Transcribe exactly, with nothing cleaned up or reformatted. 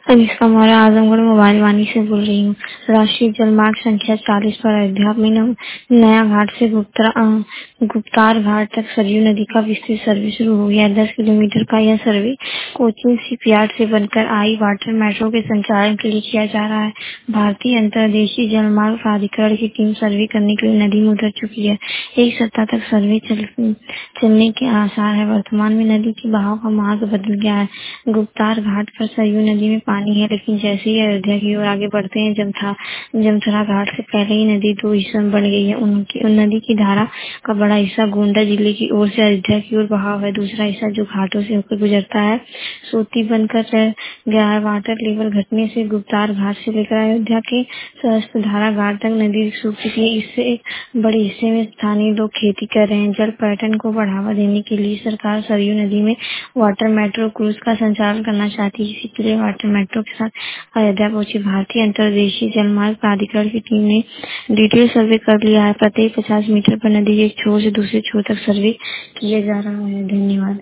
Anushka Maurya Azamgarh mobile वाणी से बोल रही हूँ। राष्ट्रीय जलमार्ग संख्या चालीस पर अयोध्या में न- नया घाट से गुप्ता अ, गुप्तार घाट तक सरयू नदी का विस्तृत सर्वे शुरू हो गया। दस किलोमीटर का यह सर्वे कोचिन शिपयार्ड से बनकर आई वाटर मेट्रो के संचालन के लिए किया जा रहा है। भारतीय अंतर्देशीय जलमार्ग प्राधिकरण की टीम सर्वे करने के लिए नदी में उतर चुकी है। एक सप्ताह तक सर्वे चल, चलने के आसार है। वर्तमान में नदी के बहाव का मार्ग बदल गया है। गुप्तार घाट पर सरयू नदी में पानी है, लेकिन जैसे ही अयोध्या की ओर आगे बढ़ते हैं जमथा जमथरा घाट से पहले ही नदी दो हिस्सों में बढ़ गई है। उनकी उन नदी की धारा का बड़ा हिस्सा गोंडा जिले की ओर से अयोध्या की ओर बहाव है। दूसरा हिस्सा जो घाटों से होकर गुजरता है सोती बनकर रह गया है। वाटर लेवल घटने से गुप्तार घाट से लेकर अयोध्या के सहस्त्रधारा घाट तक नदी सूख चुकी है। इससे बड़े हिस्से में स्थानीय लोग खेती कर रहे हैं। जल पर्यटन को बढ़ावा देने के लिए सरकार सरयू नदी में वाटर मेट्रो क्रूज का संचालन करना चाहती है। इसी के लिए वाटर मेट्रो के साथ अयोध्या पहुंची भारतीय अंतर्देशीय जलमार्ग प्राधिकरण की टीम ने डिटेल सर्वे कर लिया है। प्रत्येक पचास मीटर पर नदी के एक छोर से दूसरे छोर तक सर्वे किया जा रहा है। धन्यवाद।